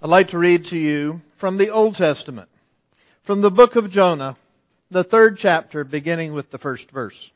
I'd like to read to you from the Old Testament, from the book of Jonah, the 3rd chapter, beginning with the 1st verse.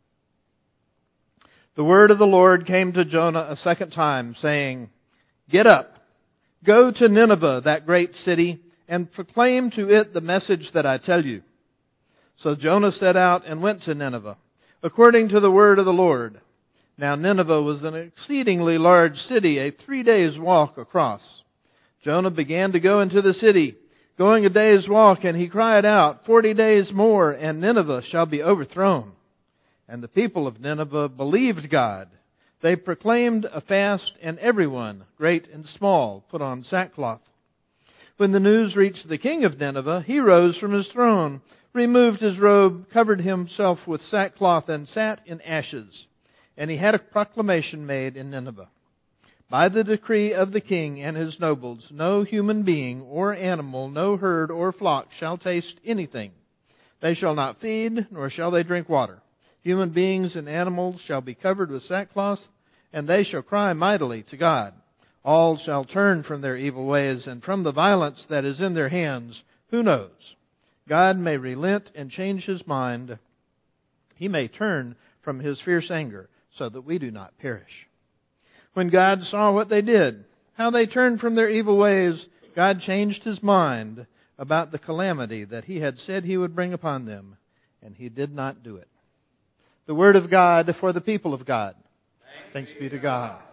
The word of the Lord came to Jonah a second time, saying, "Get up, go to Nineveh, that great city, and proclaim to it the message that I tell you." So Jonah set out and went to Nineveh, according to the word of the Lord. Now Nineveh was an exceedingly large city, a 3 days' walk across. Jonah began to go into the city, going a day's walk, and he cried out, 40 days more, and Nineveh shall be overthrown. And the people of Nineveh believed God. They proclaimed a fast, and everyone, great and small, put on sackcloth. When the news reached the king of Nineveh, he rose from his throne, removed his robe, covered himself with sackcloth, and sat in ashes. And he had a proclamation made in Nineveh. By the decree of the king and his nobles, no human being or animal, no herd or flock shall taste anything. They shall not feed, nor shall they drink water. Human beings and animals shall be covered with sackcloth, and they shall cry mightily to God. All shall turn from their evil ways and from the violence that is in their hands. Who knows? God may relent and change his mind. He may turn from his fierce anger so that we do not perish. When God saw what they did, how they turned from their evil ways, God changed his mind about the calamity that he had said he would bring upon them, and he did not do it. The word of God for the people of God. Thanks be to God.